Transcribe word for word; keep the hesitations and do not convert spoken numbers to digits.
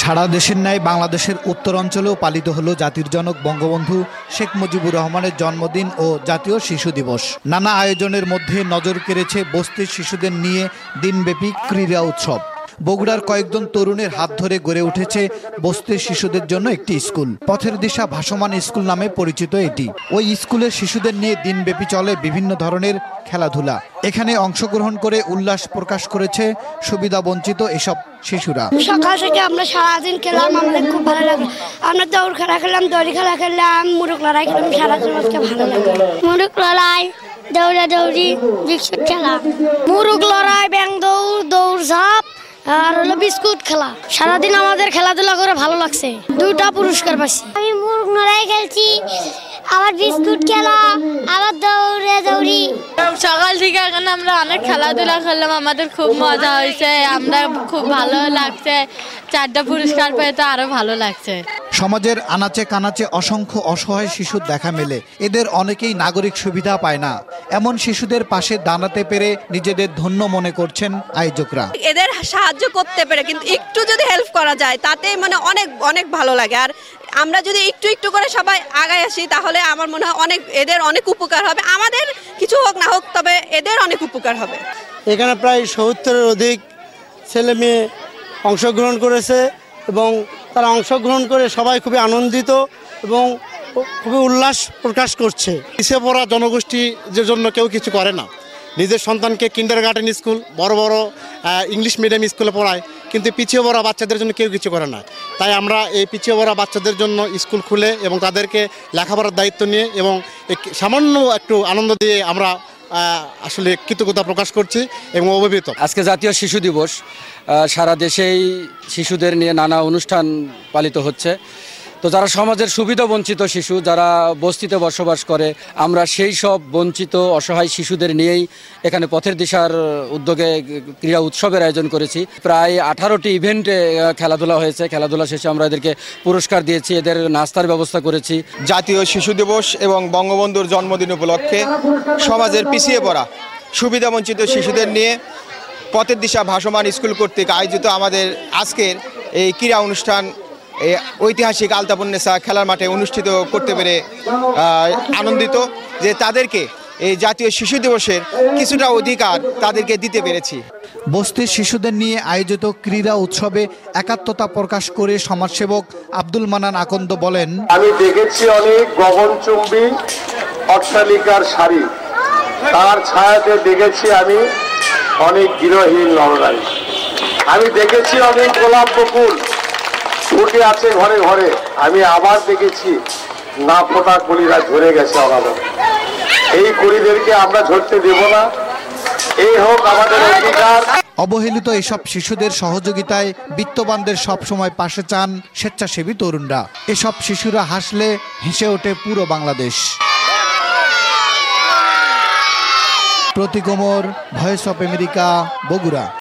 সারা দেশের ন্যায় বাংলাদেশের উত্তরাঞ্চলেও পালিত হলো জাতির জনক বঙ্গবন্ধু শেখ মুজিবুর রহমানের জন্মদিন ও জাতীয় শিশু দিবস। নানা আয়োজনের মধ্যে নজর কেড়েছে বস্তির শিশুদের নিয়ে দিনব্যাপী ক্রীড়া উৎসব। বগুড়ার কয়েকজন তরুণের হাত ধরে গড়ে উঠেছে বস্তির শিশুদের জন্য একটি স্কুল। পথের দিশা ভাসমান স্কুল নামে পরিচিত এটি। ওই স্কুলের শিশুদের নিয়ে দিনব্যাপী চলে বিভিন্ন ধরনের খেলাধুলা। এখানে অংশগ্রহণ করে উল্লাস প্রকাশ করেছে সুবিধা বঞ্চিত এসব শিশুরা। সকাল থেকে আমরা সারাদিন খেলাম, আমাদের খুব ভালো লাগলো। আমরা দৌড় খেলা খেললাম, দড়ি খেলা খেললাম, মুরুক লড়াই খেলাম, সারাদিন আজকে ভালো লাগলো। মুরুক লড়াই, দৌড়া দৌড়ি, বিস্কুট খেলা, মুরুক লড়াই, ব্যাং দৌড়, দৌড় ঝাঁপ আর হলো বিস্কুট খেলা। সারাদিন আমাদের খেলাধুলা করে ভালো লাগছে, দুইটা পুরস্কার পাইছি। আমি মুরগ লড়াই খেলছি, আবার বিস্কুট খেলা, আবার দৌড়ে দৌড়ি। সকাল থেকে এখন আমরা অনেক খেলাধুলা করলাম, আমাদের খুব মজা হয়েছে, আমরা খুব ভালো লাগছে। চারটা পুরস্কার পেয়ে তো আরো ভালো লাগছে। সমাজের আনাচে কানাচে অসংখ্য অসহায় শিশুর দেখা মেলে। এদের অনেকেই নাগরিক সুবিধা পায় না। এমন শিশুদের পাশে দাঁড়াতে পেরে নিজেদের ধন্য মনে করছেন আয়োজকরা। এদের সাহায্য করতে পেরে কিন্তু একটু যদি হেল্প করা যায় তাতে মানে অনেক অনেক ভালো লাগে। আর আমরা যদি একটু একটু করে সবাই আগায় আসি তাহলে আমার মনে হয় অনেক এদের অনেক উপকার হবে। আমাদের কিছু হোক না হোক, তবে এদের অনেক উপকার হবে। এখানে প্রায় সত্তরের অধিক ছেলে মেয়ে অংশগ্রহণ করেছে এবং তারা অংশগ্রহণ করে সবাই খুবই আনন্দিত এবং খুবই উল্লাস প্রকাশ করছে। পিছিয়ে পড়া জনগোষ্ঠীর জন্য কেউ কিছু করে না। নিজের সন্তানকে কিন্ডার গার্ডেন স্কুল, বড় বড় ইংলিশ মিডিয়াম স্কুলে পড়ায়, কিন্তু পিছিয়ে পড়া বাচ্চাদের জন্য কেউ কিছু করে না। তাই আমরা এই পিছিয়ে পড়া বাচ্চাদের জন্য স্কুল খুলে এবং তাদেরকে লেখাপড়ার দায়িত্ব নিয়ে এবং সামান্য একটু আনন্দ দিয়ে আমরা আসলে কৃতজ্ঞতা প্রকাশ করছি এবং অভিভূত। আজকে জাতীয় শিশু দিবস, সারা দেশেই শিশুদের নিয়ে নানা অনুষ্ঠান পালিত হচ্ছে। তো যারা সমাজের সুবিধা বঞ্চিত শিশু, যারা বস্তিতে বসবাস করে, আমরা সেই সব বঞ্চিত অসহায় শিশুদের নিয়েই এখানে পথের দিশার উদ্যোগে ক্রীড়া উৎসবের আয়োজন করেছি। প্রায় আঠারোটি ইভেন্টে খেলাধুলা হয়েছে। খেলাধুলা শেষে আমরা এদেরকে পুরস্কার দিয়েছি, এদের নাস্তার ব্যবস্থা করেছি। জাতীয় শিশু দিবস এবং বঙ্গবন্ধুর জন্মদিন উপলক্ষে সমাজের পিছিয়ে পড়া সুবিধা বঞ্চিত শিশুদের নিয়ে পথের দিশা ভাসমান স্কুল কর্তৃক আয়োজিত আমাদের আজকের এই ক্রীড়া অনুষ্ঠান এই ঐতিহাসিক আলতাপুন্নেসা খেলার মাঠে অনুষ্ঠিত করতে পেরে আনন্দিত যে তাদেরকে এই জাতীয় শিশু দিবসের কিছুটা অধিকার তাদেরকে দিতে পেরেছি। বস্তির শিশুদের নিয়ে আয়োজিত ক্রীড়া উৎসবে একাত্মতা প্রকাশ করে সমাজসেবক আব্দুল মান্নান আকন্দ বলেন, আমি দেখেছি অনেক গগনচুম্বী অট্টালিকার সারি, তার ছায়াতে দেখেছি আমি অনেক গৃহহীন নরনারী, আমি দেখেছি অনেক গোলাপ বকুল ফুটে আছে ঘরে ঘরে, আমি আবার দেখেছি না ফোটা কলিরা ঝরে গেছে অনাদর। এই কলিদেরকে আমরা ঝরতে দেব না, এই হোক আমাদের অধিকার। অবহেলিত এসব শিশুদের সহযোগিতায় বিত্তবানদের সবসময় পাশে চান স্বেচ্ছাসেবী তরুণরা। এসব শিশুরা হাসলে হেসে ওঠে পুরো Bangladesh. Pratik Omar, Voice of America, Bogura.